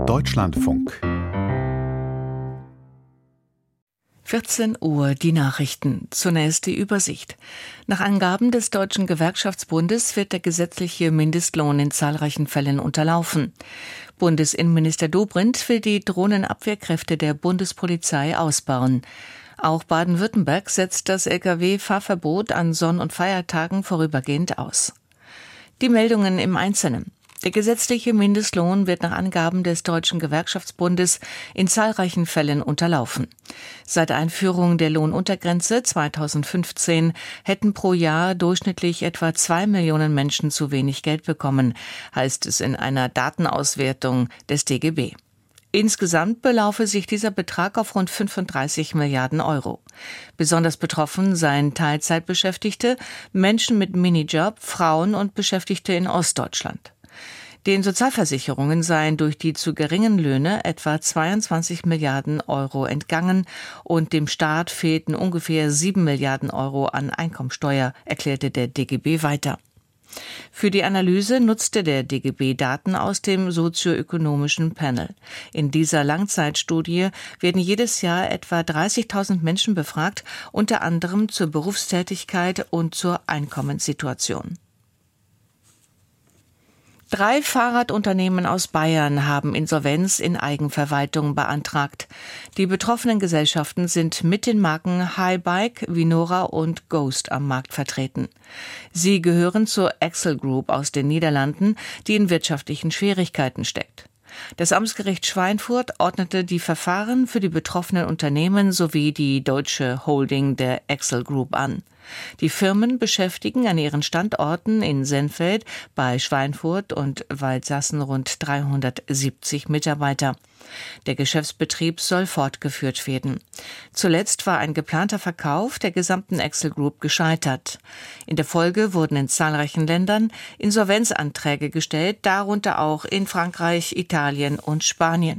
Deutschlandfunk 14 Uhr, die Nachrichten. Zunächst die Übersicht. Nach Angaben des Deutschen Gewerkschaftsbundes wird der gesetzliche Mindestlohn in zahlreichen Fällen unterlaufen. Bundesinnenminister Dobrindt will die Drohnenabwehrkräfte der Bundespolizei ausbauen. Auch Baden-Württemberg setzt das Lkw-Fahrverbot an Sonn- und Feiertagen vorübergehend aus. Die Meldungen im Einzelnen. Der gesetzliche Mindestlohn wird nach Angaben des Deutschen Gewerkschaftsbundes in zahlreichen Fällen unterlaufen. Seit Einführung der Lohnuntergrenze 2015 hätten pro Jahr durchschnittlich etwa 2 Millionen Menschen zu wenig Geld bekommen, heißt es in einer Datenauswertung des DGB. Insgesamt belaufe sich dieser Betrag auf rund 35 Milliarden Euro. Besonders betroffen seien Teilzeitbeschäftigte, Menschen mit Minijob, Frauen und Beschäftigte in Ostdeutschland. Den Sozialversicherungen seien durch die zu geringen Löhne etwa 22 Milliarden Euro entgangen und dem Staat fehlten ungefähr 7 Milliarden Euro an Einkommensteuer, erklärte der DGB weiter. Für die Analyse nutzte der DGB Daten aus dem sozioökonomischen Panel. In dieser Langzeitstudie werden jedes Jahr etwa 30.000 Menschen befragt, unter anderem zur Berufstätigkeit und zur Einkommenssituation. 3 Fahrradunternehmen aus Bayern haben Insolvenz in Eigenverwaltung beantragt. Die betroffenen Gesellschaften sind mit den Marken Highbike, Vinora und Ghost am Markt vertreten. Sie gehören zur Axel Group aus den Niederlanden, die in wirtschaftlichen Schwierigkeiten steckt. Das Amtsgericht Schweinfurt ordnete die Verfahren für die betroffenen Unternehmen sowie die deutsche Holding der Axel Group an. Die Firmen beschäftigen an ihren Standorten in Sennfeld bei Schweinfurt und Waldsassen rund 370 Mitarbeiter. Der Geschäftsbetrieb soll fortgeführt werden. Zuletzt war ein geplanter Verkauf der gesamten Axel Group gescheitert. In der Folge wurden in zahlreichen Ländern Insolvenzanträge gestellt, darunter auch in Frankreich, Italien und Spanien.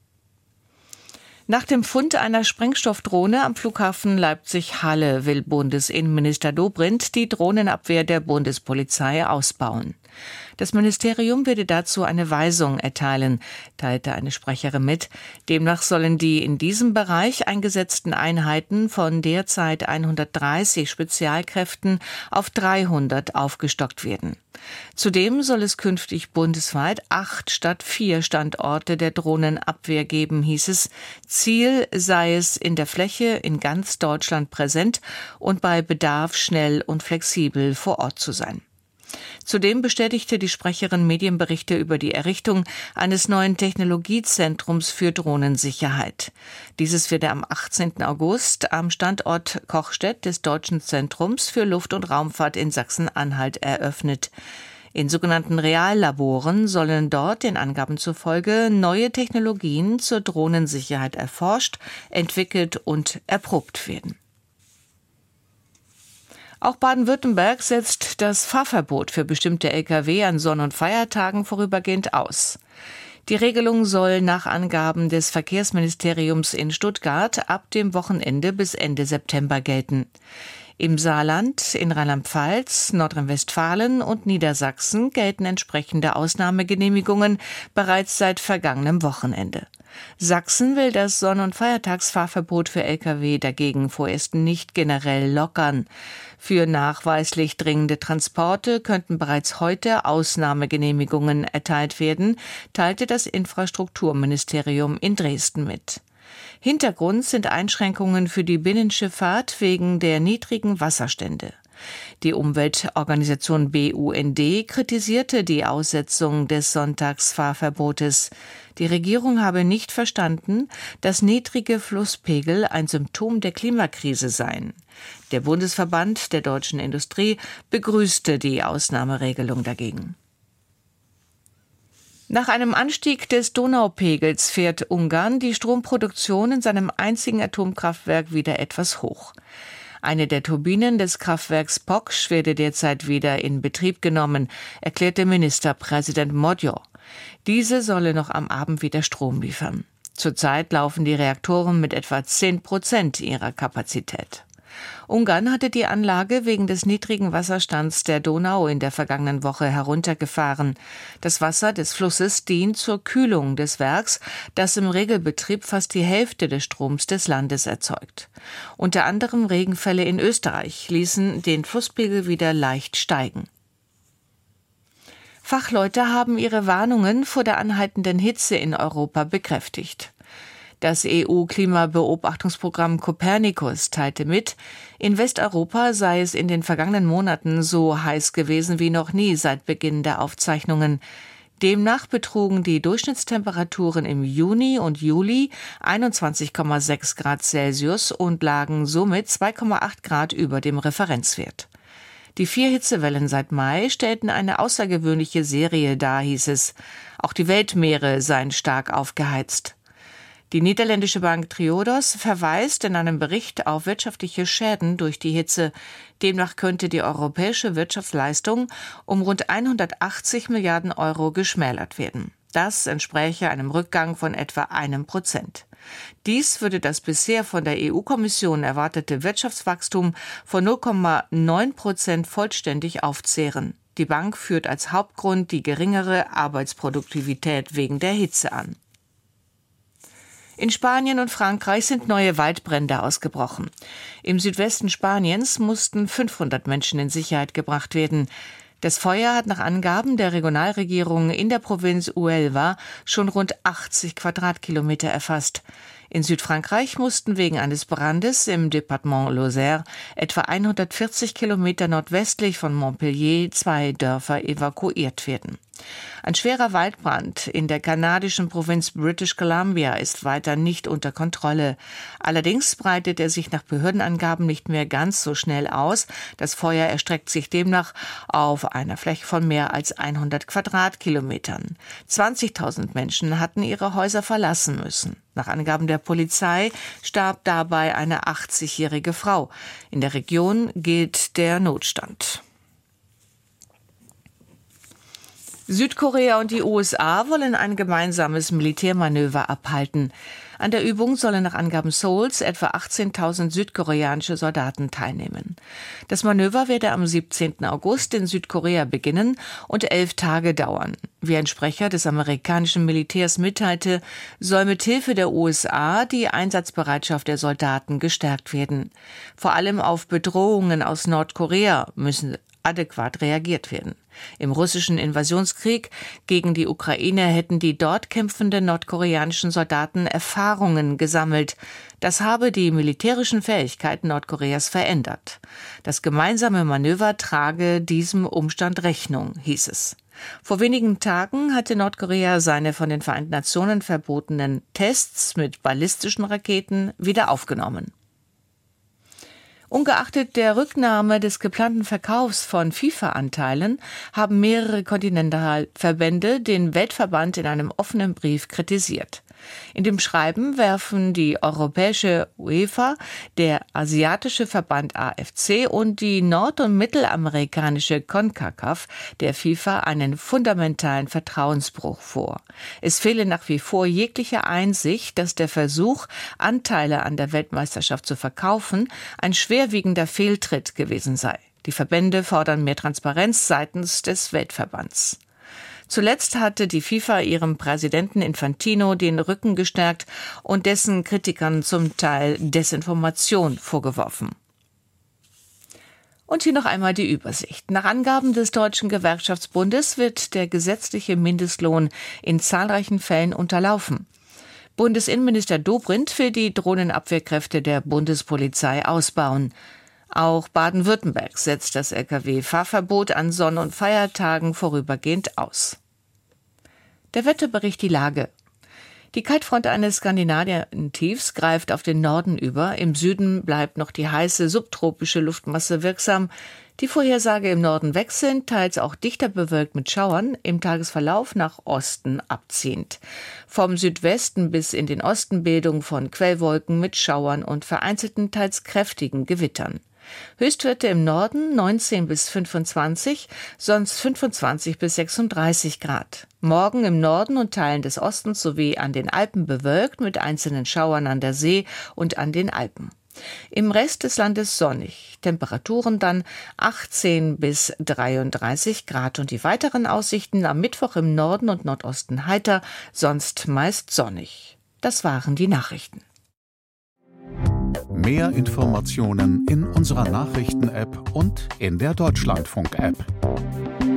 Nach dem Fund einer Sprengstoffdrohne am Flughafen Leipzig-Halle will Bundesinnenminister Dobrindt die Drohnenabwehr der Bundespolizei ausbauen. Das Ministerium werde dazu eine Weisung erteilen, teilte eine Sprecherin mit. Demnach sollen die in diesem Bereich eingesetzten Einheiten von derzeit 130 Spezialkräften auf 300 aufgestockt werden. Zudem soll es künftig bundesweit 8 statt 4 Standorte der Drohnenabwehr geben, hieß es. Ziel sei es, in der Fläche in ganz Deutschland präsent und bei Bedarf schnell und flexibel vor Ort zu sein. Zudem bestätigte die Sprecherin Medienberichte über die Errichtung eines neuen Technologiezentrums für Drohnensicherheit. Dieses wird am 18. August am Standort Kochstedt des Deutschen Zentrums für Luft- und Raumfahrt in Sachsen-Anhalt eröffnet. In sogenannten Reallaboren sollen dort den Angaben zufolge neue Technologien zur Drohnensicherheit erforscht, entwickelt und erprobt werden. Auch Baden-Württemberg setzt das Fahrverbot für bestimmte Lkw an Sonn- und Feiertagen vorübergehend aus. Die Regelung soll nach Angaben des Verkehrsministeriums in Stuttgart ab dem Wochenende bis Ende September gelten. Im Saarland, in Rheinland-Pfalz, Nordrhein-Westfalen und Niedersachsen gelten entsprechende Ausnahmegenehmigungen bereits seit vergangenem Wochenende. Sachsen will das Sonn- und Feiertagsfahrverbot für Lkw dagegen vorerst nicht generell lockern. Für nachweislich dringende Transporte könnten bereits heute Ausnahmegenehmigungen erteilt werden, teilte das Infrastrukturministerium in Dresden mit. Hintergrund sind Einschränkungen für die Binnenschifffahrt wegen der niedrigen Wasserstände. Die Umweltorganisation BUND kritisierte die Aussetzung des Sonntagsfahrverbotes. Die Regierung habe nicht verstanden, dass niedrige Flusspegel ein Symptom der Klimakrise seien. Der Bundesverband der deutschen Industrie begrüßte die Ausnahmeregelung dagegen. Nach einem Anstieg des Donaupegels fährt Ungarn die Stromproduktion in seinem einzigen Atomkraftwerk wieder etwas hoch. Eine der Turbinen des Kraftwerks Poksch werde derzeit wieder in Betrieb genommen, erklärte Ministerpräsident Magyar. Diese solle noch am Abend wieder Strom liefern. Zurzeit laufen die Reaktoren mit etwa 10% ihrer Kapazität. Ungarn hatte die Anlage wegen des niedrigen Wasserstands der Donau in der vergangenen Woche heruntergefahren. Das Wasser des Flusses dient zur Kühlung des Werks, das im Regelbetrieb fast die Hälfte des Stroms des Landes erzeugt. Unter anderem Regenfälle in Österreich ließen den Flusspegel wieder leicht steigen. Fachleute haben ihre Warnungen vor der anhaltenden Hitze in Europa bekräftigt. Das EU-Klimabeobachtungsprogramm Copernicus teilte mit, in Westeuropa sei es in den vergangenen Monaten so heiß gewesen wie noch nie seit Beginn der Aufzeichnungen. Demnach betrugen die Durchschnittstemperaturen im Juni und Juli 21,6 Grad Celsius und lagen somit 2,8 Grad über dem Referenzwert. Die 4 Hitzewellen seit Mai stellten eine außergewöhnliche Serie dar, hieß es. Auch die Weltmeere seien stark aufgeheizt. Die niederländische Bank Triodos verweist in einem Bericht auf wirtschaftliche Schäden durch die Hitze. Demnach könnte die europäische Wirtschaftsleistung um rund 180 Milliarden Euro geschmälert werden. Das entspräche einem Rückgang von etwa 1%. Dies würde das bisher von der EU-Kommission erwartete Wirtschaftswachstum von 0,9% vollständig aufzehren. Die Bank führt als Hauptgrund die geringere Arbeitsproduktivität wegen der Hitze an. In Spanien und Frankreich sind neue Waldbrände ausgebrochen. Im Südwesten Spaniens mussten 500 Menschen in Sicherheit gebracht werden. Das Feuer hat nach Angaben der Regionalregierung in der Provinz Huelva schon rund 80 Quadratkilometer erfasst. In Südfrankreich mussten wegen eines Brandes im Departement Lozère etwa 140 Kilometer nordwestlich von Montpellier 2 Dörfer evakuiert werden. Ein schwerer Waldbrand in der kanadischen Provinz British Columbia ist weiter nicht unter Kontrolle. Allerdings breitet er sich nach Behördenangaben nicht mehr ganz so schnell aus. Das Feuer erstreckt sich demnach auf einer Fläche von mehr als 100 Quadratkilometern. 20.000 Menschen hatten ihre Häuser verlassen müssen. Nach Angaben der Polizei starb dabei eine 80-jährige Frau. In der Region gilt der Notstand. Südkorea und die USA wollen ein gemeinsames Militärmanöver abhalten. An der Übung sollen nach Angaben Seouls etwa 18.000 südkoreanische Soldaten teilnehmen. Das Manöver werde am 17. August in Südkorea beginnen und 11 Tage dauern. Wie ein Sprecher des amerikanischen Militärs mitteilte, soll mit Hilfe der USA die Einsatzbereitschaft der Soldaten gestärkt werden. Vor allem auf Bedrohungen aus Nordkorea müssen adäquat reagiert werden. Im russischen Invasionskrieg gegen die Ukraine hätten die dort kämpfenden nordkoreanischen Soldaten Erfahrungen gesammelt. Das habe die militärischen Fähigkeiten Nordkoreas verändert. Das gemeinsame Manöver trage diesem Umstand Rechnung, hieß es. Vor wenigen Tagen hatte Nordkorea seine von den Vereinten Nationen verbotenen Tests mit ballistischen Raketen wieder aufgenommen. Ungeachtet der Rücknahme des geplanten Verkaufs von FIFA-Anteilen haben mehrere Kontinentalverbände den Weltverband in einem offenen Brief kritisiert. In dem Schreiben werfen die europäische UEFA, der asiatische Verband AFC und die nord- und mittelamerikanische CONCACAF der FIFA einen fundamentalen Vertrauensbruch vor. Es fehle nach wie vor jegliche Einsicht, dass der Versuch, Anteile an der Weltmeisterschaft zu verkaufen, ein schwerwiegender Fehltritt gewesen sei. Die Verbände fordern mehr Transparenz seitens des Weltverbands. Zuletzt hatte die FIFA ihrem Präsidenten Infantino den Rücken gestärkt und dessen Kritikern zum Teil Desinformation vorgeworfen. Und hier noch einmal die Übersicht. Nach Angaben des Deutschen Gewerkschaftsbundes wird der gesetzliche Mindestlohn in zahlreichen Fällen unterlaufen. Bundesinnenminister Dobrindt will die Drohnenabwehrkräfte der Bundespolizei ausbauen. Auch Baden-Württemberg setzt das Lkw-Fahrverbot an Sonn- und Feiertagen vorübergehend aus. Der Wetterbericht die Lage. Die Kaltfront eines Skandinavien-Tiefs greift auf den Norden über. Im Süden bleibt noch die heiße subtropische Luftmasse wirksam. Die Vorhersage im Norden wechselnd, teils auch dichter bewölkt mit Schauern, im Tagesverlauf nach Osten abziehend. Vom Südwesten bis in den Osten Bildung von Quellwolken mit Schauern und vereinzelten, teils kräftigen Gewittern. Höchstwerte im Norden 19 bis 25, sonst 25 bis 36 Grad. Morgen im Norden und Teilen des Ostens sowie an den Alpen bewölkt mit einzelnen Schauern an der See und an den Alpen. Im Rest des Landes sonnig. Temperaturen dann 18 bis 33 Grad und die weiteren Aussichten am Mittwoch im Norden und Nordosten heiter, sonst meist sonnig. Das waren die Nachrichten. Mehr Informationen in unserer Nachrichten-App und in der Deutschlandfunk-App.